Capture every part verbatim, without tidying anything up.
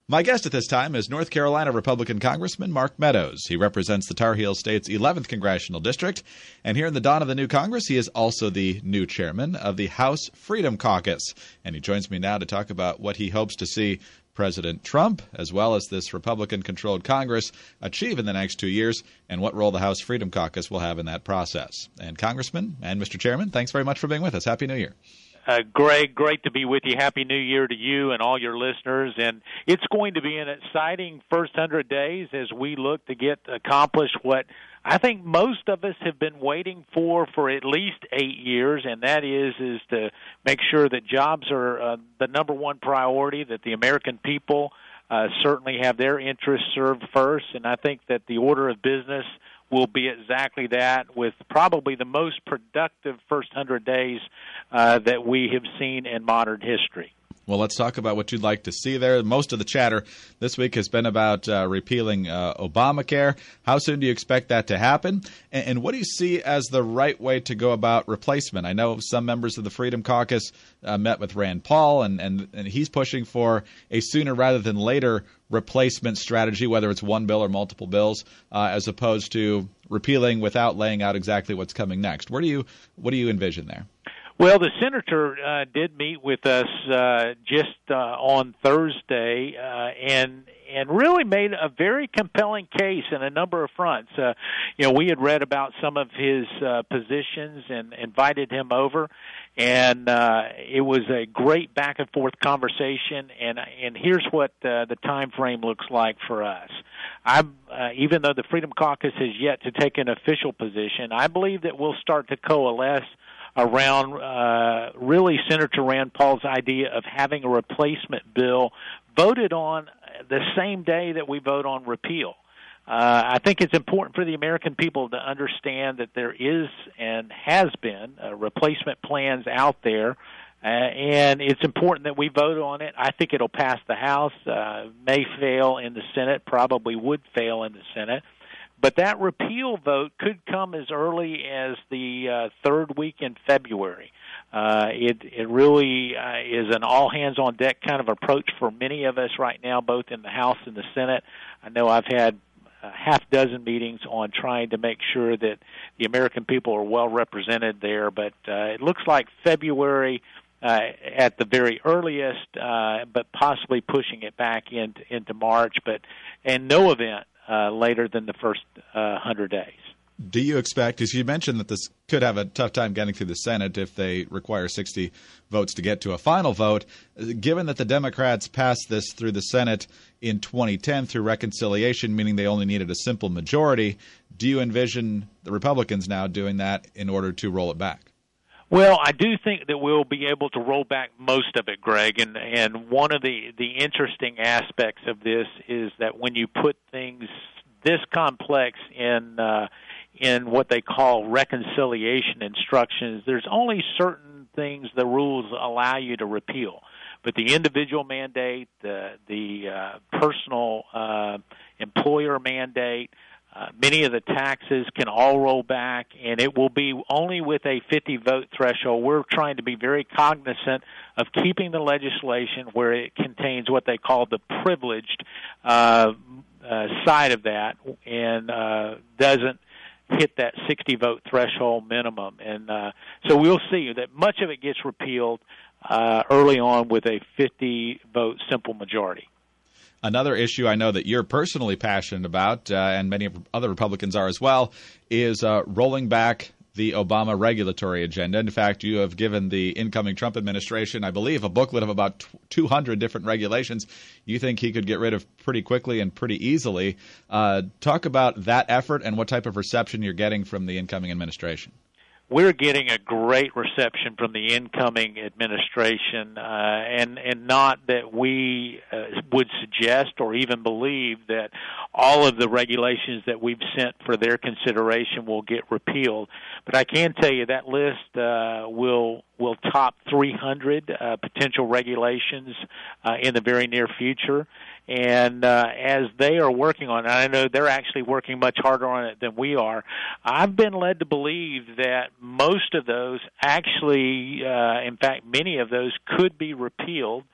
My guest at this time is North Carolina Republican Congressman Mark Meadows. He represents the Tar Heel State's eleventh Congressional District, and here in the dawn of the new Congress, he is also the new chairman of the House Freedom Caucus. And he joins me now to talk about what he hopes to see President Trump, as well as this Republican-controlled Congress, achieve in the next two years, and what role the House Freedom Caucus will have in that process. And Congressman and Mister Chairman, thanks very much for being with us. Happy New Year. Uh, Greg, great to be with you. Happy New Year to you and all your listeners. And it's going to be an exciting first hundred days as we look to get accomplished what I think most of us have been waiting for for at least eight years, and that is is to make sure that jobs are uh, the number one priority, that the American people uh, certainly have their interests served first. And I think that the order of business will be exactly that, with probably the most productive first hundred days uh, that we have seen in modern history. Well, let's talk about what you'd like to see there. Most of the chatter this week has been about uh, repealing uh, Obamacare. How soon do you expect that to happen? And, and what do you see as the right way to go about replacement? I know some members of the Freedom Caucus uh, met with Rand Paul, and, and, and he's pushing for a sooner rather than later replacement strategy, whether it's one bill or multiple bills, uh, as opposed to repealing without laying out exactly what's coming next. Where do you what do you envision there? Well, the senator uh, did meet with us uh, just uh, on Thursday uh, and and really made a very compelling case in a number of fronts. Uh, you know, we had read about some of his uh, positions and invited him over, and uh, it was a great back and forth conversation. And and here's what uh, the time frame looks like for us. I, uh, even though the Freedom Caucus has yet to take an official position, I believe that we'll start to coalesce around uh, really Senator Rand Paul's idea of having a replacement bill voted on the same day that we vote on repeal. Uh, I think it's important for the American people to understand that there is and has been uh, replacement plans out there, uh, and it's important that we vote on it. I think it'll pass the House, uh, may fail in the Senate, probably would fail in the Senate. But that repeal vote could come as early as the uh, third week in February. Uh, it it really uh, is an all-hands-on-deck kind of approach for many of us right now, both in the House and the Senate. I know I've had a half dozen meetings on trying to make sure that the American people are well represented there, but uh, it looks like February uh, at the very earliest, uh, but possibly pushing it back into, into March, but in no event Uh, later than the first uh, hundred days. Do you expect, as you mentioned, that this could have a tough time getting through the Senate if they require sixty votes to get to a final vote, given that the Democrats passed this through the Senate in twenty ten through reconciliation, meaning they only needed a simple majority, do you envision the Republicans now doing that in order to roll it back? Well, I do think that we'll be able to roll back most of it, Greg, and and one of the, the interesting aspects of this is that when you put things this complex in uh, in what they call reconciliation instructions, there's only certain things the rules allow you to repeal. But the individual mandate, the, the uh, personal uh, employer mandate, Uh, many of the taxes can all roll back, and it will be only with a fifty-vote threshold. We're trying to be very cognizant of keeping the legislation where it contains what they call the privileged uh, uh, side of that and uh, doesn't hit that sixty-vote threshold minimum. And uh, so we'll see that much of it gets repealed uh, early on with a fifty-vote simple majority. Another issue I know that you're personally passionate about, uh, and many other Republicans are as well, is uh, rolling back the Obama regulatory agenda. In fact, you have given the incoming Trump administration, I believe, a booklet of about two hundred different regulations you think he could get rid of pretty quickly and pretty easily. Uh, talk about that effort and what type of reception you're getting from the incoming administration. We're getting a great reception from the incoming administration, uh, and and not that we uh, would suggest or even believe that all of the regulations that we've sent for their consideration will get repealed. But I can tell you that list uh, will will top three hundred uh, potential regulations uh, in the very near future. And uh, as they are working on it, I know they're actually working much harder on it than we are. I've been led to believe that most of those actually, uh, in fact, many of those could be repealed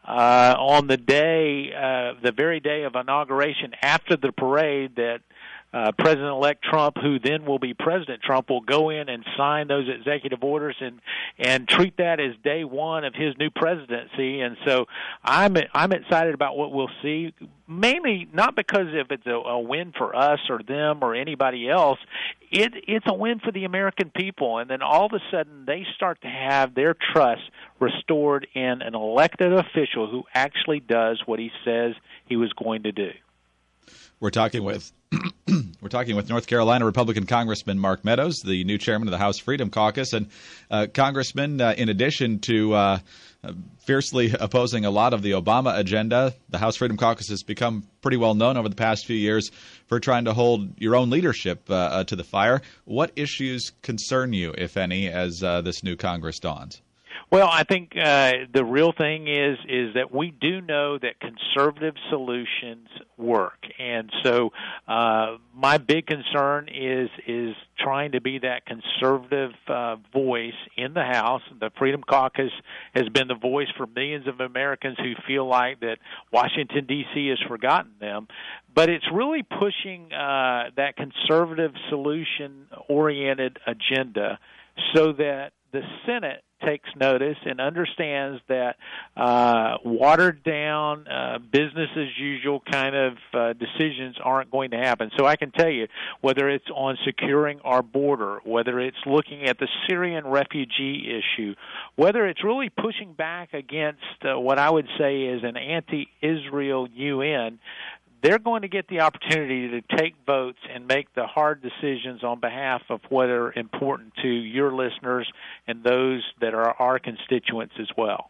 uh, on the day, uh, the very day of inauguration, after the parade, that Uh, President-elect Trump, who then will be President Trump, will go in and sign those executive orders and and treat that as day one of his new presidency. And so I'm I'm excited about what we'll see, mainly not because if it's a, a win for us or them or anybody else. It it's a win for the American people. And then all of a sudden they start to have their trust restored in an elected official who actually does what he says he was going to do. We're talking with we're talking with North Carolina Republican Congressman Mark Meadows, the new chairman of the House Freedom Caucus. And uh, Congressman, uh, in addition to uh, fiercely opposing a lot of the Obama agenda, the House Freedom Caucus has become pretty well known over the past few years for trying to hold your own leadership uh, uh, to the fire. What issues concern you, if any, as uh, this new Congress dawns? Well, I think uh, the real thing is is that we do know that conservative solutions work, and so uh, my big concern is is trying to be that conservative uh, voice in the House. The Freedom Caucus has been the voice for millions of Americans who feel like that Washington, D C has forgotten them, but it's really pushing uh, that conservative solution-oriented agenda so that the Senate takes notice and understands that uh, watered-down, uh, business-as-usual kind of uh, decisions aren't going to happen. So I can tell you, whether it's on securing our border, whether it's looking at the Syrian refugee issue, whether it's really pushing back against uh, what I would say is an anti-Israel U N, they're going to get the opportunity to take votes and make the hard decisions on behalf of what are important to your listeners and those that are our constituents as well.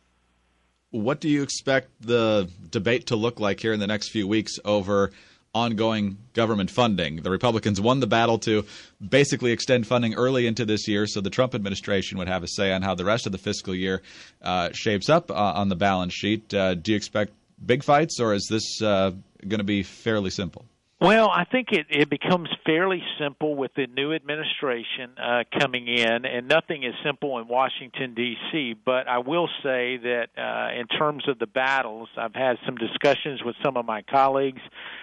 What do you expect the debate to look like here in the next few weeks over ongoing government funding? The Republicans won the battle to basically extend funding early into this year so the Trump administration would have a say on how the rest of the fiscal year uh, shapes up uh, on the balance sheet. Uh, do you expect big fights, or is this uh, going to be fairly simple? Well, I think it, it becomes fairly simple with the new administration uh, coming in, and nothing is simple in Washington, D C, but I will say that uh, in terms of the battles, I've had some discussions with some of my colleagues.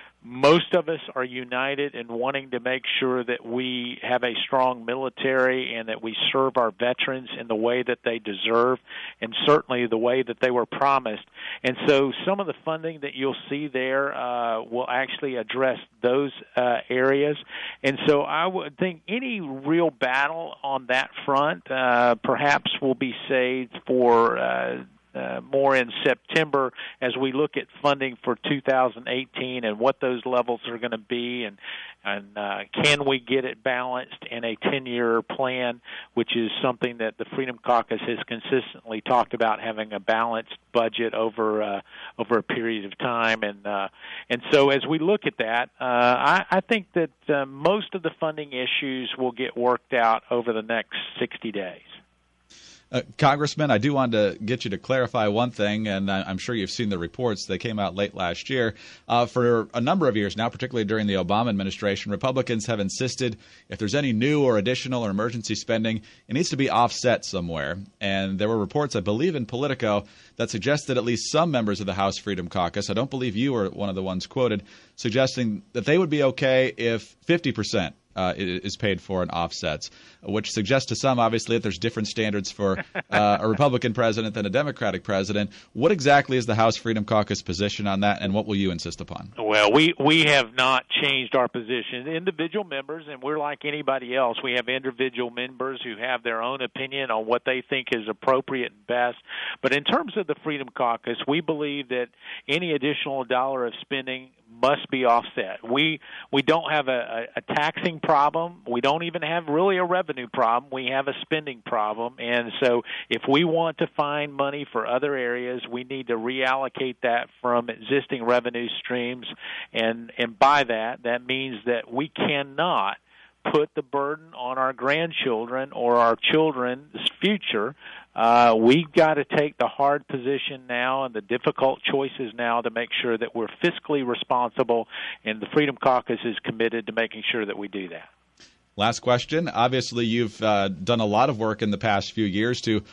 Most of us are united in wanting to make sure that we have a strong military and that we serve our veterans in the way that they deserve and certainly the way that they were promised. And so some of the funding that you'll see there uh, will actually address those uh, areas. And so I would think any real battle on that front uh, perhaps will be saved for uh Uh, more in September as we look at funding for two thousand eighteen and what those levels are going to be, and and uh, can we get it balanced in a ten-year plan, which is something that the Freedom Caucus has consistently talked about, having a balanced budget over uh, over a period of time. And uh, and so as we look at that, uh, I, I think that uh, most of the funding issues will get worked out over the next sixty days. Uh, Congressman, I do want to get you to clarify one thing, and I, I'm sure you've seen the reports. They came out late last year. Uh, for a number of years now, particularly during the Obama administration, Republicans have insisted if there's any new or additional or emergency spending, it needs to be offset somewhere. And there were reports, I believe, in Politico that suggested at least some members of the House Freedom Caucus, I don't believe you were one of the ones quoted, suggesting that they would be okay if fifty percent Uh, is paid for in offsets, which suggests to some, obviously, that there's different standards for uh, a Republican president than a Democratic president. What exactly is the House Freedom Caucus position on that, and what will you insist upon? Well, we, we have not changed our position. Individual members, and we're like anybody else, we have individual members who have their own opinion on what they think is appropriate and best. But in terms of the Freedom Caucus, we believe that any additional dollar of spending must be offset. We we don't have a, a, a taxing problem. We don't even have really a revenue problem. We have a spending problem. And so if we want to find money for other areas, we need to reallocate that from existing revenue streams. And, and by that, that means that we cannot put the burden on our grandchildren or our children's future. Uh, we've got to take the hard position now and the difficult choices now to make sure that we're fiscally responsible, and the Freedom Caucus is committed to making sure that we do that. Last question. Obviously, you've uh, done a lot of work in the past few years to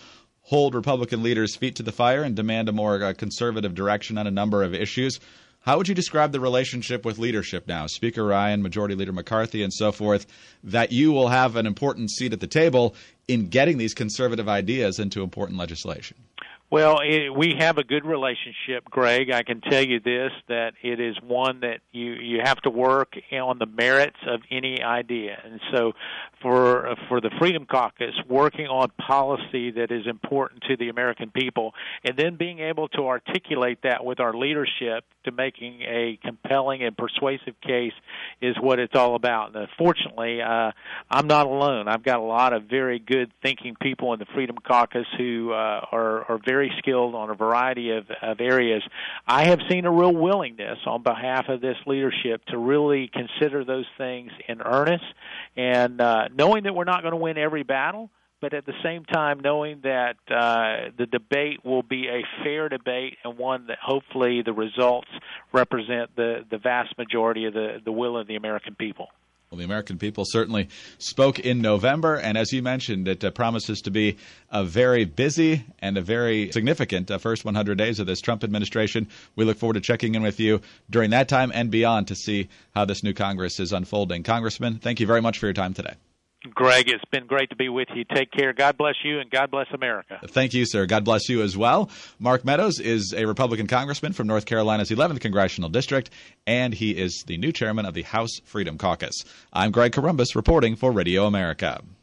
hold Republican leaders' feet to the fire and demand a more uh, conservative direction on a number of issues. How would you describe the relationship with leadership now, Speaker Ryan, Majority Leader McCarthy, and so forth, that you will have an important seat at the table in getting these conservative ideas into important legislation? Well, it, we have a good relationship, Greg. I can tell you this, that it is one that you, you have to work on the merits of any idea. And so for for the Freedom Caucus, working on policy that is important to the American people, and then being able to articulate that with our leadership to making a compelling and persuasive case is what it's all about. And fortunately, uh, I'm not alone. I've got a lot of very good thinking people in the Freedom Caucus who uh, are, are very very skilled on a variety of, of areas. I have seen a real willingness on behalf of this leadership to really consider those things in earnest, and uh, knowing that we're not going to win every battle, but at the same time knowing that uh, the debate will be a fair debate and one that hopefully the results represent the, the vast majority of the, the will of the American people. Well, the American people certainly spoke in November, and as you mentioned, it uh, promises to be a very busy and a very significant uh, first one hundred days of this Trump administration. We look forward to checking in with you during that time and beyond to see how this new Congress is unfolding. Congressman, thank you very much for your time today. Greg, it's been great to be with you. Take care. God bless you, and God bless America. Thank you, sir. God bless you as well. Mark Meadows is a Republican congressman from North Carolina's eleventh Congressional District, and he is the new chairman of the House Freedom Caucus. I'm Greg Columbus reporting for Radio America.